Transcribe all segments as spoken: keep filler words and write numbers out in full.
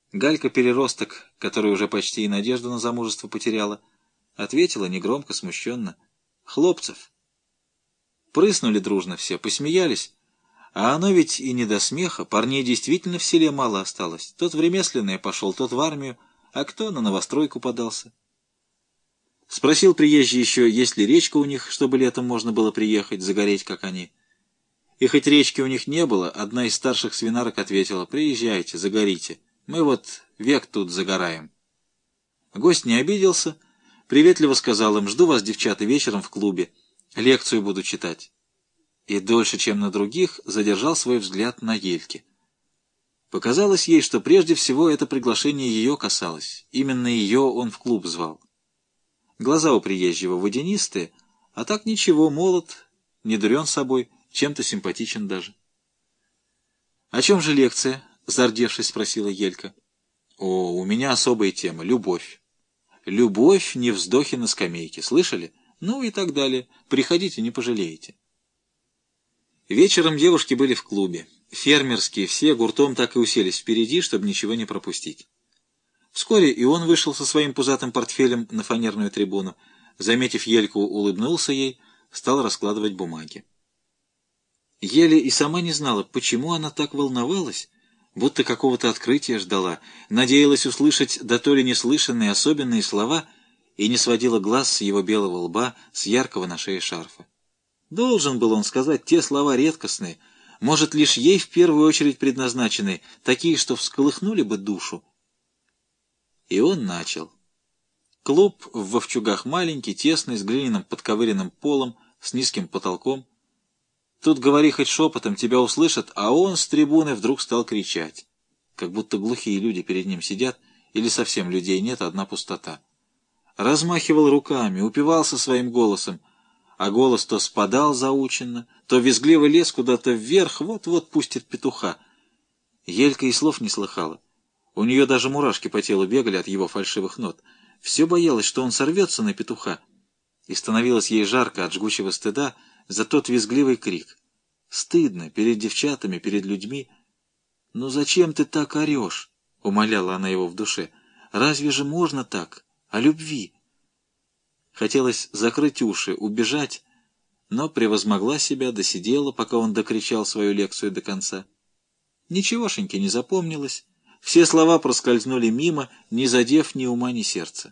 Галька-переросток, которая уже почти и надежду на замужество потеряла, ответила негромко, смущенно: «Хлопцев». Прыснули дружно все, посмеялись, а оно ведь и не до смеха, парней действительно в селе мало осталось. Тот в ремесленное пошел, тот в армию, а кто на новостройку подался. Спросил приезжий еще, есть ли речка у них, чтобы летом можно было приехать, загореть, как они. И хоть речки у них не было, одна из старших свинарок ответила: «Приезжайте, загорите, мы вот век тут загораем». Гость не обиделся, приветливо сказал им: «Жду вас, девчата, вечером в клубе, лекцию буду читать». И дольше, чем на других, задержал свой взгляд на Ельке. Показалось ей, что прежде всего это приглашение ее касалось, именно ее он в клуб звал. Глаза у приезжего водянистые, а так ничего, молод, не дурен собой, чем-то симпатичен даже. — О чем же лекция? — зардевшись, спросила Елька. — О, у меня особая тема — любовь. Любовь, не вздохи на скамейке, слышали? Ну и так далее. Приходите, не пожалеете. Вечером девушки были в клубе. Фермерские все гуртом так и уселись впереди, чтобы ничего не пропустить. Вскоре и он вышел со своим пузатым портфелем на фанерную трибуну. Заметив Ельку, улыбнулся ей, стал раскладывать бумаги. Еле и сама не знала, почему она так волновалась, будто какого-то открытия ждала, надеялась услышать да то ли неслышанные особенные слова и не сводила глаз с его белого лба, с яркого на шее шарфа. Должен был он сказать те слова редкостные, может, лишь ей в первую очередь предназначенные, такие, что всколыхнули бы душу. И он начал. Клуб в Вовчугах маленький, тесный, с глиняным подковыренным полом, с низким потолком. Тут говори хоть шепотом, тебя услышат, а он с трибуны вдруг стал кричать, как будто глухие люди перед ним сидят, или совсем людей нет, одна пустота. Размахивал руками, упивался своим голосом, а голос то спадал заученно, то визгливо лез куда-то вверх, вот-вот пустит петуха. Елька и слов не слыхала. У нее даже мурашки по телу бегали от его фальшивых нот. Все боялась, что он сорвется на петуха. И становилось ей жарко от жгучего стыда за тот визгливый крик. Стыдно перед девчатами, перед людьми. «Ну зачем ты так орешь?» — умоляла она его в душе. «Разве же можно так? О любви?» Хотелось закрыть уши, убежать, но превозмогла себя, досидела, пока он докричал свою лекцию до конца. Ничегошеньки не запомнилось, все слова проскользнули мимо, не задев ни ума, ни сердца.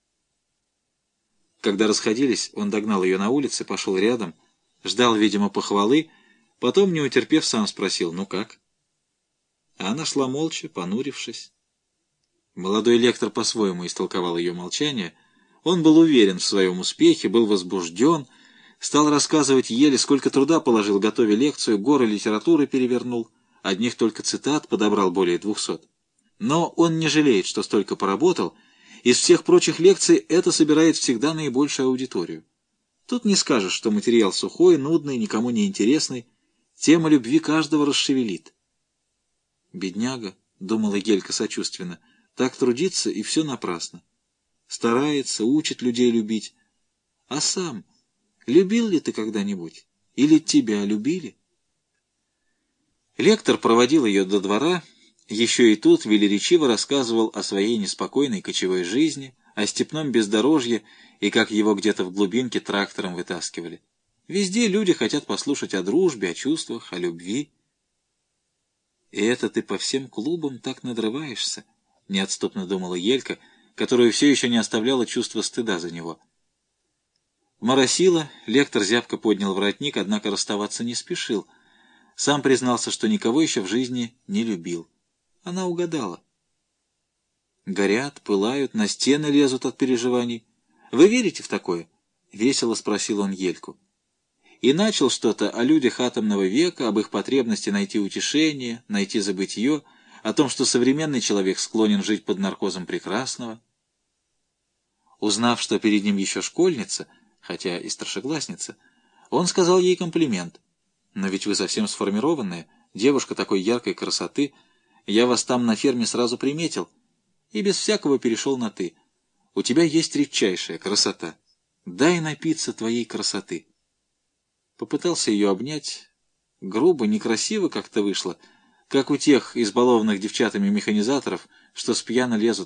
Когда расходились, он догнал ее на улице, пошел рядом, ждал, видимо, похвалы, потом, не утерпев, сам спросил: «Ну как?» А она шла молча, понурившись. Молодой лектор по-своему истолковал ее молчание. Он был уверен в своем успехе, был возбужден, стал рассказывать еле, сколько труда положил, готовя лекцию, горы литературы перевернул, одних только цитат подобрал более двухсот. Но он не жалеет, что столько поработал. Из всех прочих лекций это собирает всегда наибольшую аудиторию. Тут не скажешь, что материал сухой, нудный, никому не интересный. Тема любви каждого расшевелит. «Бедняга», — думала Гелька сочувственно, — «так трудится, и все напрасно. Старается, учит людей любить. А сам, любил ли ты когда-нибудь? Или тебя любили?» Лектор проводил ее до двора, еще и тут велеречиво рассказывал о своей неспокойной кочевой жизни, о степном бездорожье и как его где-то в глубинке трактором вытаскивали. Везде люди хотят послушать о дружбе, о чувствах, о любви. «И это ты по всем клубам так надрываешься?» — неотступно думала Елька, которую все еще не оставляло чувство стыда за него. Моросило, лектор зябко поднял воротник, однако расставаться не спешил. Сам признался, что никого еще в жизни не любил. Она угадала. Горят, пылают, на стены лезут от переживаний. «Вы верите в такое?» — весело спросил он Ельку. И начал что-то о людях атомного века, об их потребности найти утешение, найти забытье, о том, что современный человек склонен жить под наркозом прекрасного. Узнав, что перед ним еще школьница, хотя и старшеклассница, он сказал ей комплимент. «Но ведь вы совсем сформированная, девушка такой яркой красоты. Я вас там на ферме сразу приметил и без всякого перешел на «ты». У тебя есть редчайшая красота. Дай напиться твоей красоты». Попытался ее обнять. Грубо, некрасиво как-то вышло, как у тех избалованных девчатами механизаторов, что спьяно лезут